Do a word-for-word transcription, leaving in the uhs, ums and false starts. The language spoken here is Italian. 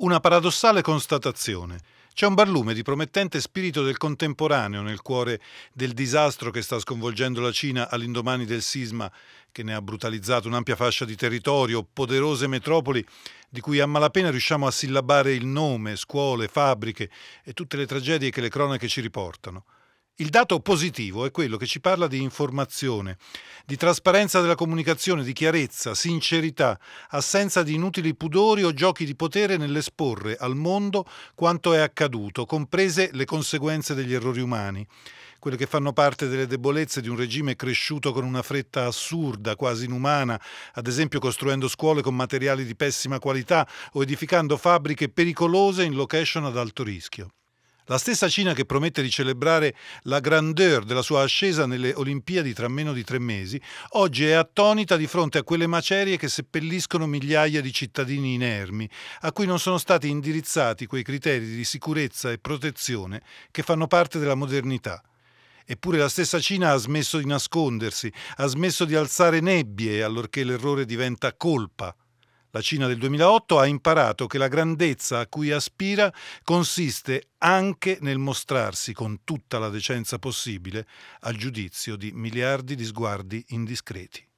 Una paradossale constatazione. C'è un barlume di promettente spirito del contemporaneo nel cuore del disastro che sta sconvolgendo la Cina all'indomani del sisma che ne ha brutalizzato un'ampia fascia di territorio, poderose metropoli di cui a malapena riusciamo a sillabare il nome, scuole, fabbriche e tutte le tragedie che le cronache ci riportano. Il dato positivo è quello che ci parla di informazione, di trasparenza della comunicazione, di chiarezza, sincerità, assenza di inutili pudori o giochi di potere nell'esporre al mondo quanto è accaduto, comprese le conseguenze degli errori umani, quelle che fanno parte delle debolezze di un regime cresciuto con una fretta assurda, quasi inumana, ad esempio costruendo scuole con materiali di pessima qualità o edificando fabbriche pericolose in location ad alto rischio. La stessa Cina che promette di celebrare la grandeur della sua ascesa nelle Olimpiadi tra meno di tre mesi, oggi è attonita di fronte a quelle macerie che seppelliscono migliaia di cittadini inermi, a cui non sono stati indirizzati quei criteri di sicurezza e protezione che fanno parte della modernità. Eppure la stessa Cina ha smesso di nascondersi, ha smesso di alzare nebbie allorché l'errore diventa colpa. La Cina del duemilaotto ha imparato che la grandezza a cui aspira consiste anche nel mostrarsi con tutta la decenza possibile al giudizio di miliardi di sguardi indiscreti.